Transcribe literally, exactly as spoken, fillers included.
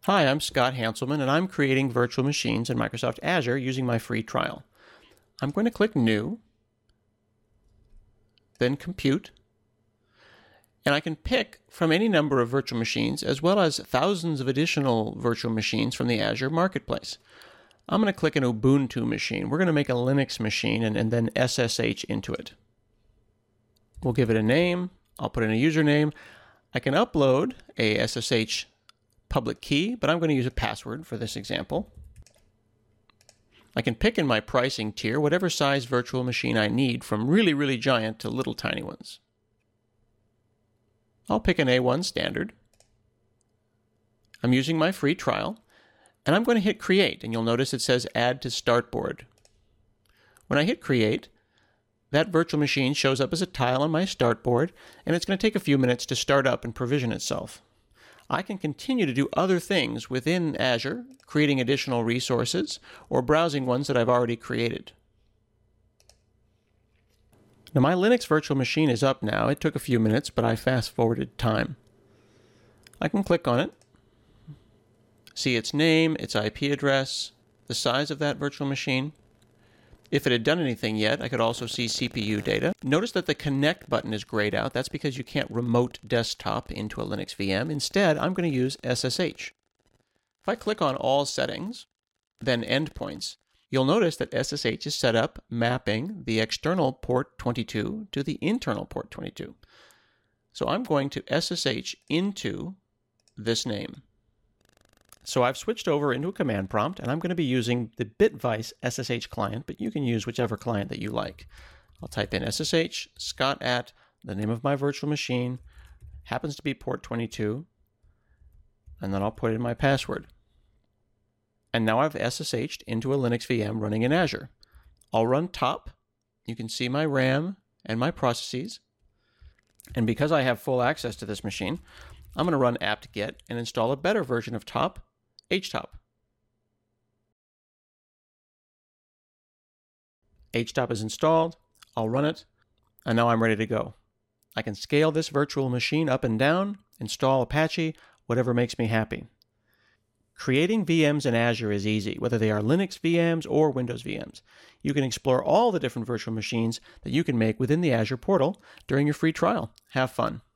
Hi, I'm Scott Hanselman, and I'm creating virtual machines in Microsoft Azure using my free trial. I'm going to click New, then Compute, and I can pick from any number of virtual machines as well as thousands of additional virtual machines from the Azure Marketplace. I'm going to click an Ubuntu machine. We're going to make a Linux machine and, and then S S H into it. We'll give it a name. I'll put in a username. I can upload a S S H public key, but I'm going to use a password for this example. I can pick in my pricing tier whatever size virtual machine I need, from really, really giant to little tiny ones. I'll pick an A one standard. I'm using my free trial, and I'm going to hit Create, and you'll notice it says Add to Startboard. When I hit Create, that virtual machine shows up as a tile on my startboard, and it's going to take a few minutes to start up and provision itself. I can continue to do other things within Azure, creating additional resources or browsing ones that I've already created. Now, my Linux virtual machine is up now. It took a few minutes, but I fast-forwarded time. I can click on it, see its name, its I P address, the size of that virtual machine. If it had done anything yet, I could also see C P U data. Notice that the Connect button is grayed out. That's because you can't remote desktop into a Linux V M. Instead, I'm going to use S S H. If I click on All Settings, then Endpoints, you'll notice that S S H is set up mapping the external port twenty-two to the internal port twenty-two. So I'm going to S S H into this name. So I've switched over into a command prompt, and I'm going to be using the Bitvice S S H client, but you can use whichever client that you like. I'll type in S S H, Scott at, the name of my virtual machine, happens to be port twenty-two, and then I'll put in my password. And now I've S S H'd into a Linux V M running in Azure. I'll run top. You can see my RAM and my processes. And because I have full access to this machine, I'm going to run apt-get and install a better version of top, htop. htop is installed, I'll run it, and now I'm ready to go. I can scale this virtual machine up and down, install Apache, whatever makes me happy. Creating V Ms in Azure is easy, whether they are Linux V Ms or Windows V Ms. You can explore all the different virtual machines that you can make within the Azure portal during your free trial. Have fun.